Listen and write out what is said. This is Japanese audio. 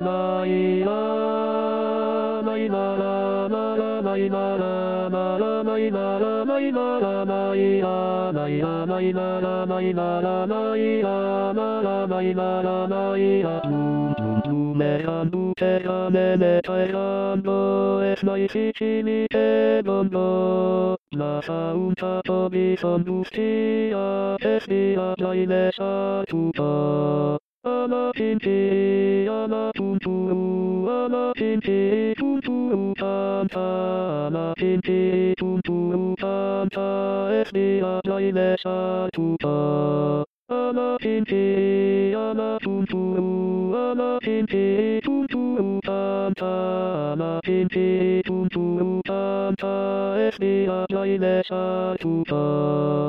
マイラマイマラマラマイマラマラマイマラマイマラマイラマイラマイマラマイマラマイラマラマイマラマイラNumerando es naisicimi bondo Nasa unta tobi sondustia Testia jainesa tuta Ama pinti ama tuntu ama pinti tuntu tanta Ama pinti tuntu tanta Testia jainesa tuta Ama pinti ama tuntu ama pinti tuntu tanta ama pinti tuntu tanta Estia jainesa tuta